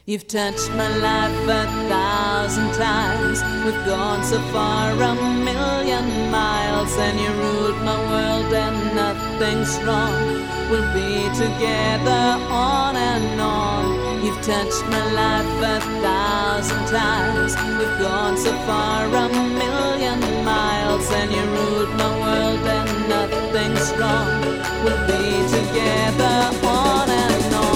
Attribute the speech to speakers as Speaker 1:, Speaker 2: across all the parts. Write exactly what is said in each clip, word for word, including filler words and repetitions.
Speaker 1: You've touched my life a thousand times. We've gone so far, a million miles, and you ruled my world and nothing's wrong. We'll be together on and on. You've touched my life a thousand times. We've gone so far, a million miles, and you ruled my world and nothing's wrong. We'll be together on and on.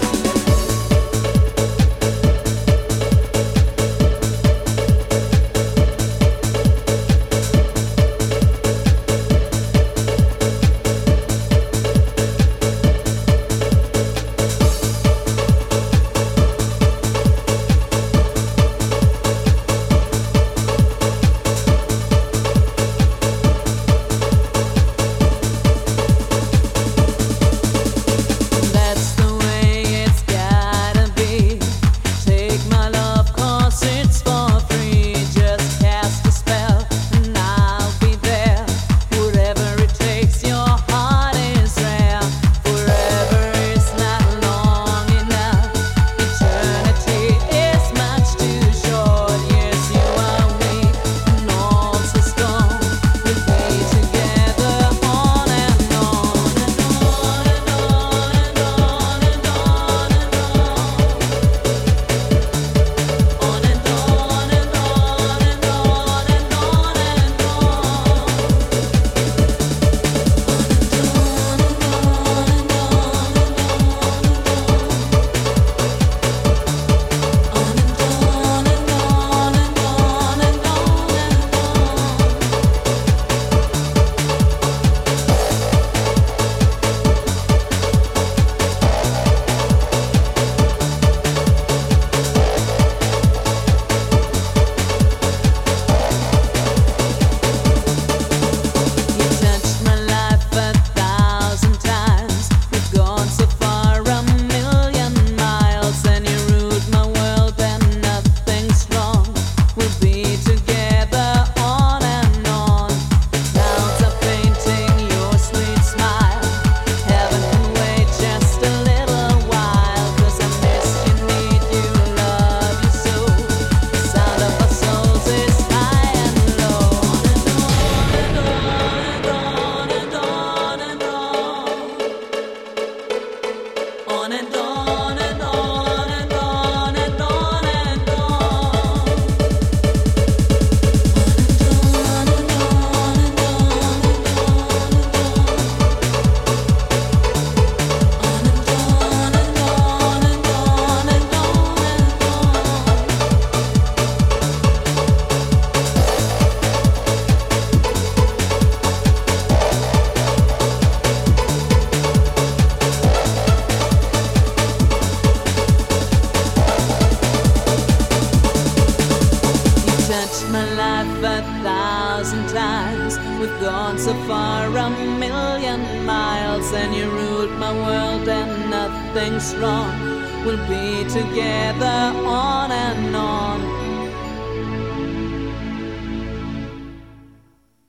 Speaker 1: My life a thousand times. We've gone so far, a million miles, and you ruled my world and nothing's wrong. We'll be together on and on.